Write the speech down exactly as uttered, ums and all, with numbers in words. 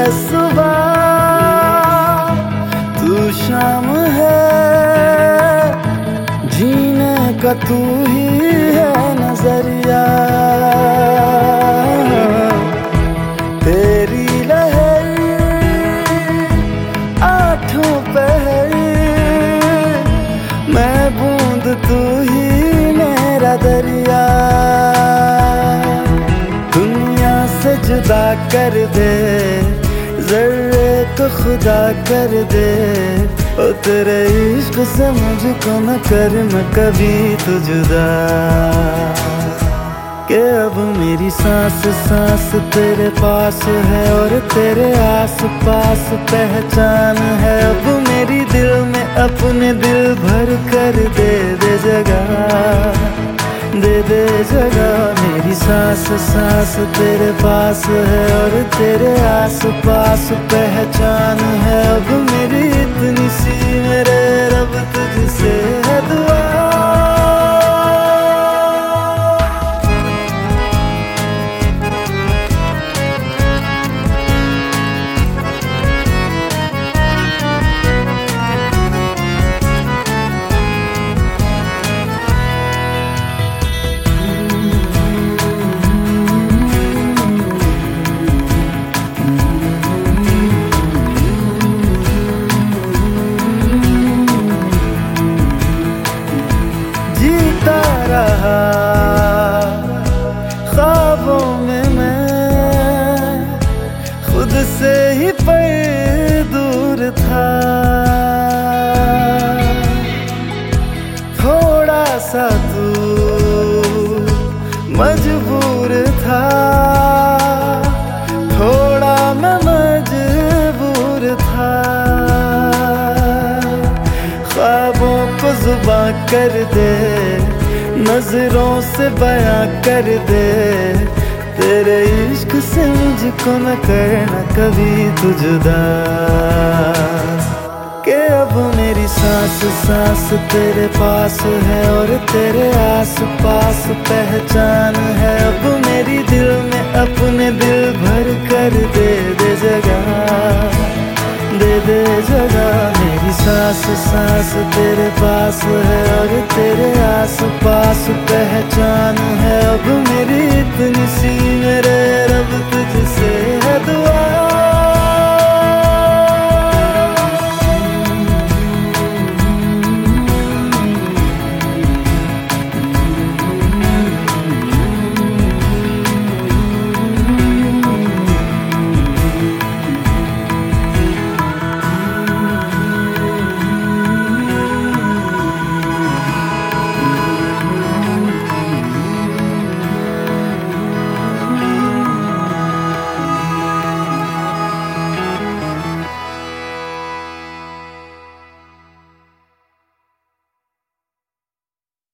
है सुबह, तू शाम है, जीने का तू ही है नजरिया। तेरी लहर आठों पहर, मैं बूंद तू ही मेरा दरिया। दुनिया से जुदा कर दे, जर्रे को खुदा कर दे, ओ तेरे इश्क से मुझको न कर मैं कभी तू जुदा। कि अब मेरी सांस सांस तेरे पास है और तेरे आस पास पहचान है। अब मेरी दिल में अपने दिल भर कर दे दे जगह, दे दे जगह। मेरी सांस सांस तेरे पास है और तेरे आस पास पहचान है। अब मेरी इतनी सी मेरे रब तुझसे है दुआ। जीता रहा ख्वाबों में मैं, खुद से ही पर दूर था। थोड़ा सा तू मजबूर था, थोड़ा मैं मजबूर था। ख्वाबों को जुबां कर दे, नजरों से बयां कर दे, तेरे इश्क से मुझको न करना कभी तू जुदा। कि अब मेरी सांस सांस तेरे पास है और तेरे आस पास पहचान है। अब मेरी दिल में अपने दिल भर कर दे दे जगह, दे दे जगह। मेरी सांस सांस तेरे पास है और तेरे आस पास पहचान है। अब मेरी इतनी सी मेरे